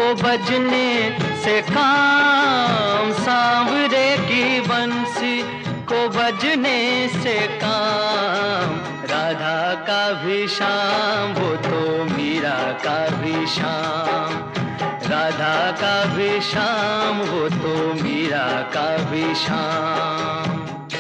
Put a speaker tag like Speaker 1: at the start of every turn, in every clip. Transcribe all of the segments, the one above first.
Speaker 1: बजने से काम, सांवरे की बंसी को बजने से काम। राधा का भी शाम, वो तो मीरा का भी शाम। राधा का भी शाम, वो तो मीरा का भी शाम।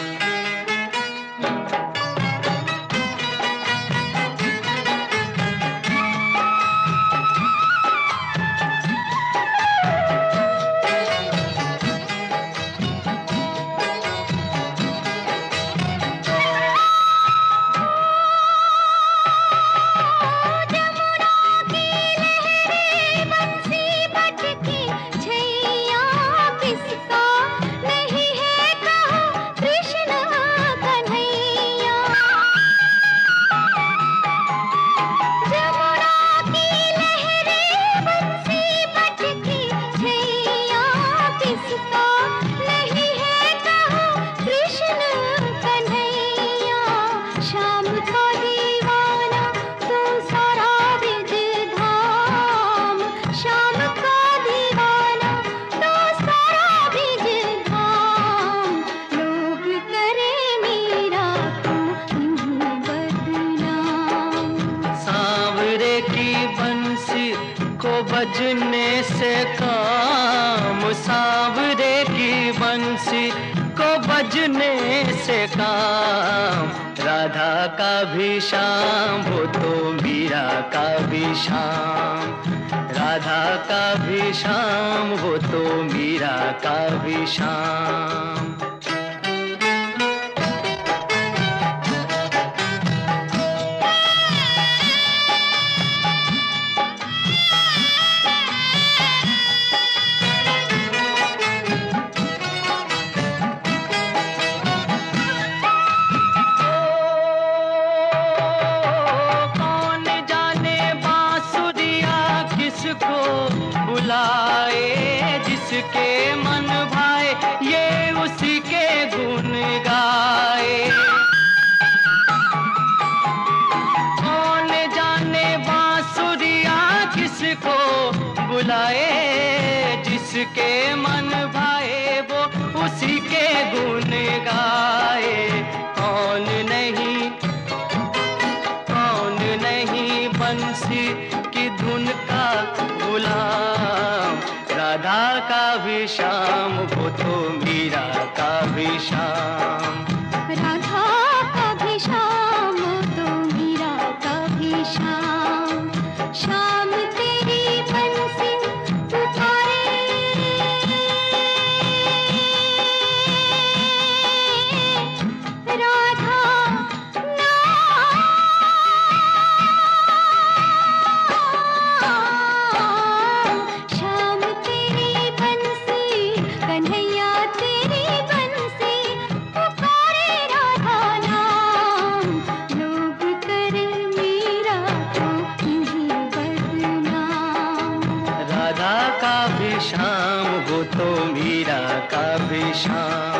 Speaker 1: बजने से काम, सांवरे की बंसी को बजने से काम। राधा का भी शाम, वो तो मीरा का भी शाम। राधा का भी शाम, वो तो मीरा का भी शाम। बुलाए जिसके मन भाए, ये उसी के गुण गाए। कौन जाने बांसुरिया किसको बुलाए, जिसके मन भाए वो उसी के गुण गाए। कौन नहीं बंसी की धुन का गुलाम। राधा का भी शाम, वो तो मीरा का भी शाम।
Speaker 2: राधा का भी शाम, तो मीरा का भी शाम। शाम तेरी बंसी पुकारे, राधा
Speaker 1: राधा का भी शाम, वो तो मीरा का भी शाम।